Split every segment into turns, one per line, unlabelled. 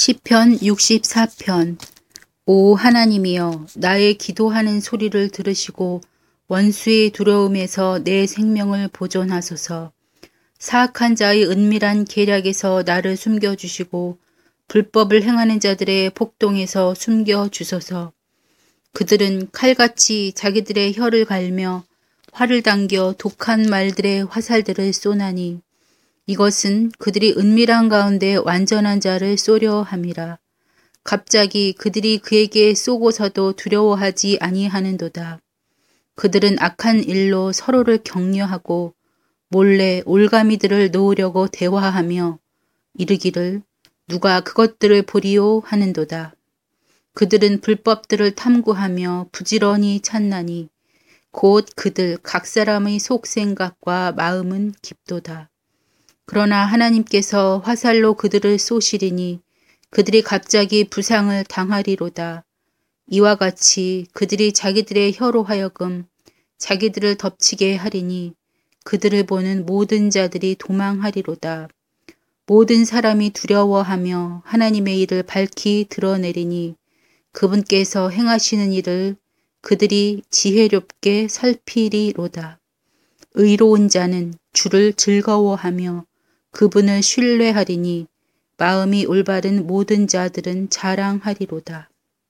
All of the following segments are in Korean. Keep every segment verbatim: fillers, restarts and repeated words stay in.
시편 육십사 편. 오 하나님이여, 나의 기도하는 소리를 들으시고 원수의 두려움에서 내 생명을 보존하소서. 사악한 자의 은밀한 계략에서 나를 숨겨주시고 불법을 행하는 자들의 폭동에서 숨겨주소서. 그들은 칼같이 자기들의 혀를 갈며 활을 당겨 독한 말들의 화살들을 쏘나니 이것은 그들이 은밀한 가운데 완전한 자를 쏘려 함이라. 갑자기 그들이 그에게 쏘고서도 두려워하지 아니하는도다. 그들은 악한 일로 서로를 격려하고 몰래 올가미들을 놓으려고 대화하며 이르기를 누가 그것들을 보리요 하는도다. 그들은 불법들을 탐구하며 부지런히 찾나니 곧 그들 각 사람의 속생각과 마음은 깊도다. 그러나 하나님께서 화살로 그들을 쏘시리니 그들이 갑자기 부상을 당하리로다. 이와 같이 그들이 자기들의 혀로 하여금 자기들을 덮치게 하리니 그들을 보는 모든 자들이 도망하리로다. 모든 사람이 두려워하며 하나님의 일을 밝히 드러내리니 그분께서 행하시는 일을 그들이 지혜롭게 살피리로다. 의로운 자는 주를 즐거워하며 그분을 신뢰하리니 마음이 올바른 모든 자들은 자랑하리로다.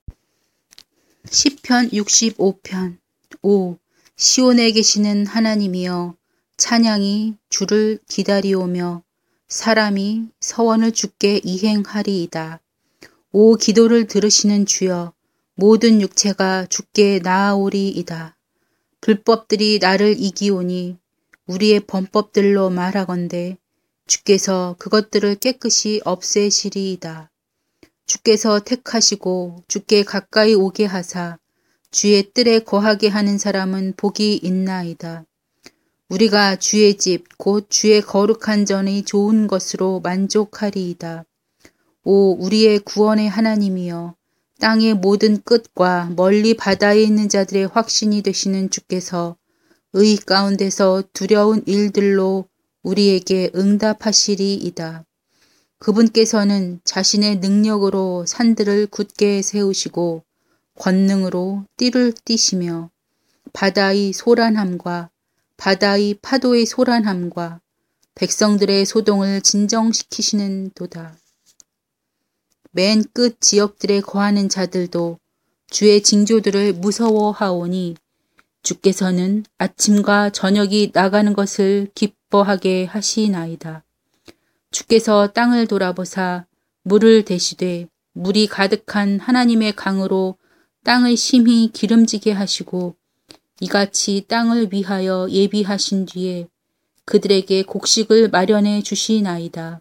시편 육십오 편. 오 시온에 계시는 하나님이여, 찬양이 주를 기다리오며 사람이 서원을 주께 이행하리이다. 오 기도를 들으시는 주여, 모든 육체가 주께 나아오리이다. 불법들이 나를 이기오니 우리의 범법들로 말하건대 주께서 그것들을 깨끗이 없애시리이다. 주께서 택하시고 주께 가까이 오게 하사 주의 뜰에 거하게 하는 사람은 복이 있나이다. 우리가 주의 집 곧 주의 거룩한 전의 좋은 것으로 만족하리이다. 오 우리의 구원의 하나님이여, 땅의 모든 끝과 멀리 바다에 있는 자들의 확신이 되시는 주께서 의 가운데서 두려운 일들로 우리에게 응답하시리이다. 그분께서는 자신의 능력으로 산들을 굳게 세우시고 권능으로 띠를 띠시며 바다의 소란함과 바다의 파도의 소란함과 백성들의 소동을 진정시키시는 도다. 맨 끝 지역들에 거하는 자들도 주의 징조들을 무서워하오니 주께서는 아침과 저녁이 나가는 것을 기뻐하게 하시나이다. 주께서 땅을 돌아보사 물을 대시되 물이 가득한 하나님의 강으로 땅을 심히 기름지게 하시고 이같이 땅을 위하여 예비하신 뒤에 그들에게 곡식을 마련해 주시나이다.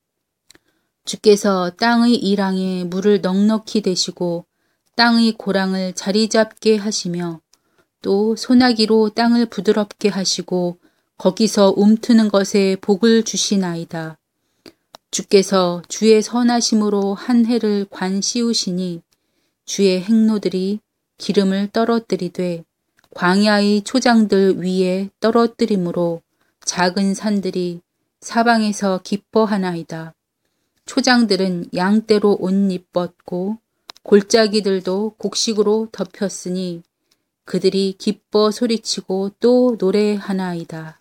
주께서 땅의 이랑에 물을 넉넉히 대시고 땅의 고랑을 자리 잡게 하시며 또 소나기로 땅을 부드럽게 하시고 거기서 움트는 것에 복을 주시나이다. 주께서 주의 선하심으로 한 해를 관 씌우시니 주의 행로들이 기름을 떨어뜨리되 광야의 초장들 위에 떨어뜨림으로 작은 산들이 사방에서 기뻐하나이다. 초장들은 양떼로 옷 입었고 골짜기들도 곡식으로 덮였으니 그들이 기뻐 소리치고 또 노래하나이다.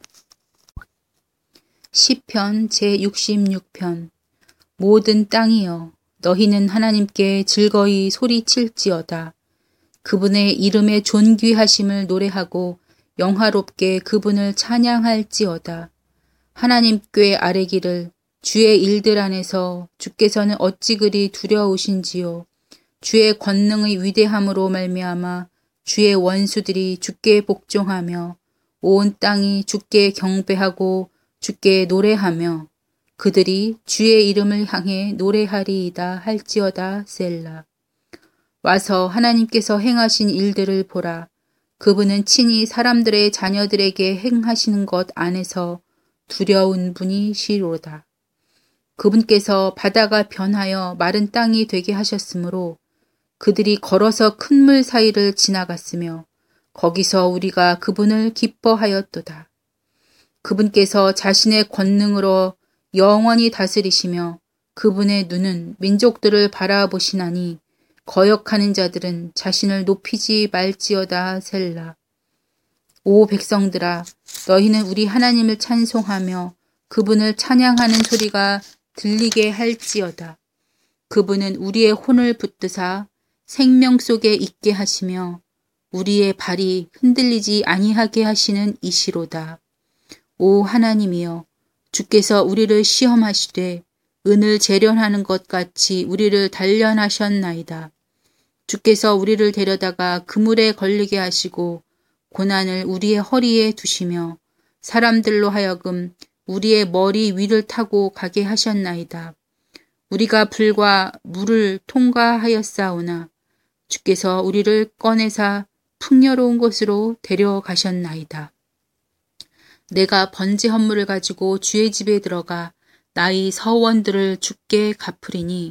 시편 제육십육 편. 모든 땅이여, 너희는 하나님께 즐거이 소리칠지어다. 그분의 이름의 존귀하심을 노래하고 영화롭게 그분을 찬양할지어다. 하나님 께 아뢰기를 주의 일들 안에서 주께서는 어찌 그리 두려우신지요. 주의 권능의 위대함으로 말미암아 주의 원수들이 주께 복종하며 온 땅이 주께 경배하고 주께 노래하며 그들이 주의 이름을 향해 노래하리이다 할지어다 셀라. 와서 하나님께서 행하신 일들을 보라. 그분은 친히 사람들의 자녀들에게 행하시는 것 안에서 두려운 분이시로다. 그분께서 바다가 변하여 마른 땅이 되게 하셨으므로 그들이 걸어서 큰 물 사이를 지나갔으며 거기서 우리가 그분을 기뻐하였도다. 그분께서 자신의 권능으로 영원히 다스리시며 그분의 눈은 민족들을 바라보시나니 거역하는 자들은 자신을 높이지 말지어다. 셀라. 오 백성들아, 너희는 우리 하나님을 찬송하며 그분을 찬양하는 소리가 들리게 할지어다. 그분은 우리의 혼을 붙드사 생명 속에 있게 하시며 우리의 발이 흔들리지 아니하게 하시는 이시로다. 오 하나님이여, 주께서 우리를 시험하시되 은을 재련하는 것 같이 우리를 단련하셨나이다. 주께서 우리를 데려다가 그물에 걸리게 하시고 고난을 우리의 허리에 두시며 사람들로 하여금 우리의 머리 위를 타고 가게 하셨나이다. 우리가 불과 물을 통과하였사오나 주께서 우리를 꺼내사 풍요로운 곳으로 데려가셨나이다. 내가 번제 헌물을 가지고 주의 집에 들어가 나의 서원들을 주께 갚으리니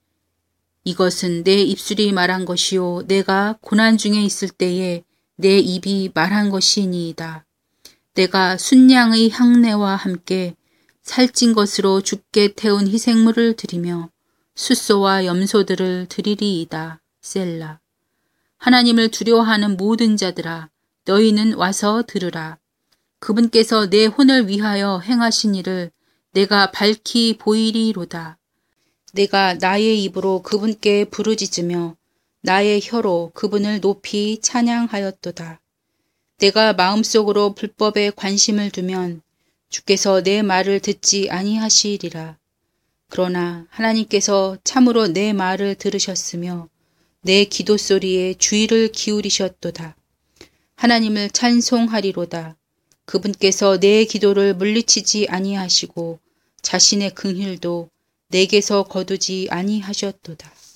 이것은 내 입술이 말한 것이요 내가 고난 중에 있을 때에 내 입이 말한 것이니이다. 내가 순양의 향내와 함께 살찐 것으로 주께 태운 희생물을 드리며 숫소와 염소들을 드리리이다. 셀라. 하나님을 두려워하는 모든 자들아, 너희는 와서 들으라. 그분께서 내 혼을 위하여 행하신 일을 내가 밝히 보이리로다. 내가 나의 입으로 그분께 부르짖으며 나의 혀로 그분을 높이 찬양하였도다. 내가 마음속으로 불법에 관심을 두면 주께서 내 말을 듣지 아니하시리라. 그러나 하나님께서 참으로 내 말을 들으셨으며 내 기도 소리에 주의를 기울이셨도다. 하나님을 찬송하리로다. 그분께서 내 기도를 물리치지 아니하시고 자신의 긍휼도 내게서 거두지 아니하셨도다.